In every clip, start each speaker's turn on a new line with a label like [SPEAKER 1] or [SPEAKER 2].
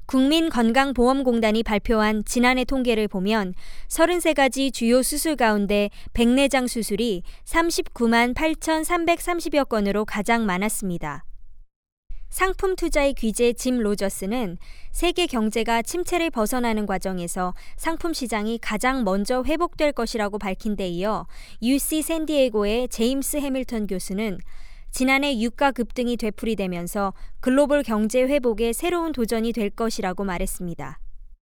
[SPEAKER 1] 국민건강보험공단이 발표한 지난해 통계를 보면 33가지 주요 수술 가운데 백내장 수술이 39만 8,330여 건으로 가장 많았습니다. 상품 투자의 귀재 짐 로저스는 세계 경제가 침체를 벗어나는 과정에서 상품 시장이 가장 먼저 회복될 것이라고 밝힌 데 이어 UC 샌디에고의 제임스 해밀턴 교수는 지난해 유가 급등이 되풀이되면서 글로벌 경제 회복의 새로운 도전이 될 것이라고 말했습니다.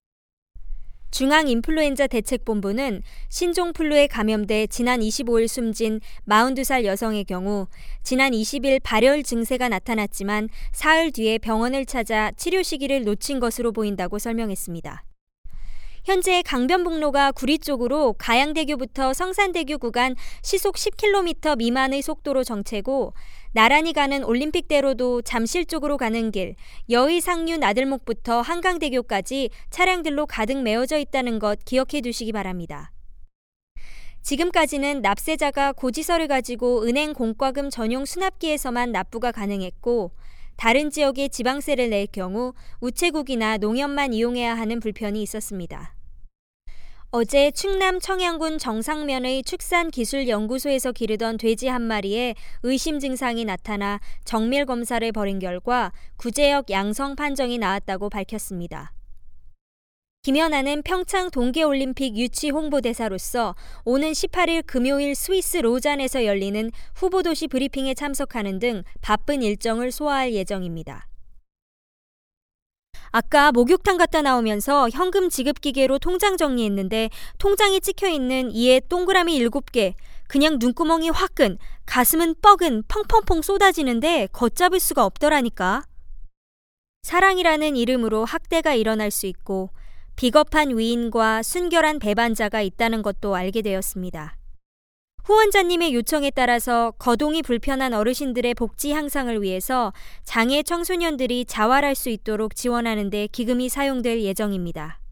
[SPEAKER 1] 중앙인플루엔자 대책본부는 신종플루에 감염돼 지난 25일 숨진 42살 여성의 경우 지난 20일 발열 증세가 나타났지만 사흘 뒤에 병원을 찾아 치료 시기를 놓친 것으로 보인다고 설명했습니다. 현재 강변북로가 구리 쪽으로 가양대교부터 성산대교 구간 시속 10km 미만의 속도로 정체고 나란히 가는 올림픽대로도 잠실 쪽으로 가는 길, 여의 상류 나들목부터 한강대교까지 차량들로 가득 메워져 있다는 것 기억해 두시기 바랍니다. 지금까지는 납세자가 고지서를 가지고 은행 공과금 전용 수납기에서만 납부가 가능했고 다른 지역에 지방세를 낼 경우 우체국이나 농협만 이용해야 하는 불편이 있었습니다. 어제 충남 청양군 정상면의 축산기술연구소에서 기르던 돼지 한 마리에 의심 증상이 나타나 정밀 검사를 벌인 결과 구제역 양성 판정이 나왔다고 밝혔습니다. 김연아는 평창 동계올림픽 유치 홍보대사로서 오는 18일 금요일 스위스 로잔에서 열리는 후보도시 브리핑에 참석하는 등 바쁜 일정을 소화할 예정입니다. 아까 목욕탕 갔다 나오면서 현금 지급 기계로 통장 정리했는데 통장에 찍혀있는 이에 동그라미 7개, 그냥 눈구멍이 화끈, 가슴은 뻐근, 펑펑펑 쏟아지는데 걷잡을 수가 없더라니까. 사랑이라는 이름으로 학대가 일어날 수 있고 비겁한 위인과 순결한 배반자가 있다는 것도 알게 되었습니다. 후원자님의 요청에 따라서 거동이 불편한 어르신들의 복지 향상을 위해서 장애 청소년들이 자활할 수 있도록 지원하는 데 기금이 사용될 예정입니다.